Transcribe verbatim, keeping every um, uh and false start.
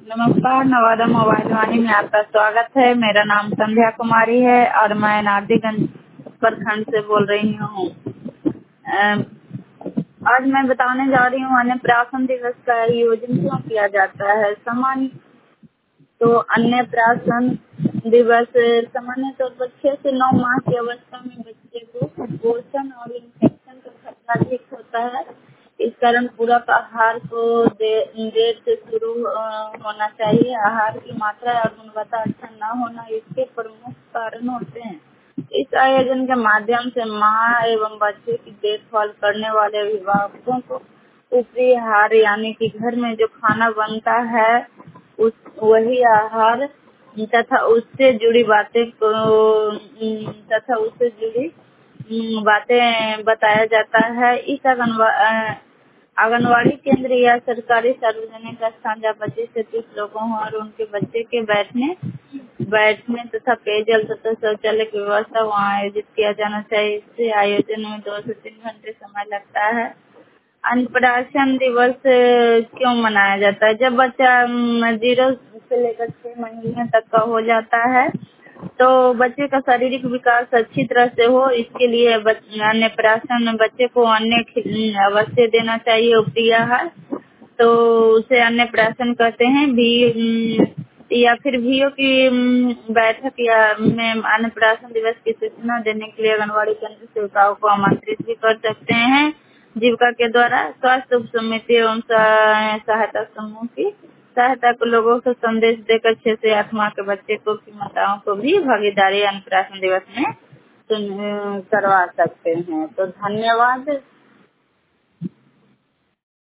नमस्कार, नवादा मोबाइल वाणी में आपका स्वागत है। मेरा नाम संध्या कुमारी है और मैं नारदीगंज प्रखंड से बोल रही हूँ। अम, आज मैं बताने जा रही हूँ अन्नप्राशन दिवस का आयोजन क्यों किया जाता है। सामान्य तो अन्नप्राशन दिवस सामान्य तौर पर छह से नौ माह की अवस्था में बच्चे को कुपोषण और इन्फेक्शन का खतरा अधिक होता है। इस कारण पूरक आहार को दे, देर से शुरू होना चाहिए। आहार की मात्रा और गुणवत्ता अच्छा न होना इसके प्रमुख कारण होते हैं। इस आयोजन के माध्यम से माँ एवं बच्चे की देखभाल करने वाले अभिभावकों को ऊपरी आहार यानी कि घर में जो खाना बनता है उस वही आहार तथा उससे जुड़ी बातें को तथा उससे जुड़ी बातें बताया जाता है। इस आंगनवाड़ी केंद्र या सरकारी सार्वजनिक स्थान जहाँ पच्चीस से तीस लोगों और उनके बच्चे के बैठने बैठने तथा पेयजल तथा शौचालय की व्यवस्था वहाँ आयोजित किया जाना चाहिए। इससे आयोजन में दो से तीन घंटे समय लगता है। अन्नप्राशन दिवस क्यों मनाया जाता है? जब बच्चा जीरो से लेकर छह महीने तक का हो जाता है तो बच्चे का शारीरिक विकास अच्छी तरह से हो, इसके लिए अन्नप्राशन बच्चे को अन्न अवश्य देना चाहिए, उपरी आहार। तो उसे अन्नप्राशन कहते हैं। भी या फिर भीओ की बैठक या में अन्नप्राशन दिवस की सूचना देने के लिए आंगनवाड़ी केंद्र सेविकाओं को आमंत्रित भी कर सकते हैं। जीविका के द्वारा स्वास्थ्य उप समिति एवं सहायता समूह की सहायता को लोगों को संदेश देकर छह से आठ माह के बच्चे को की माताओं को भी भागीदारी अन्नप्राशन दिवस में करवा सकते हैं। तो धन्यवाद।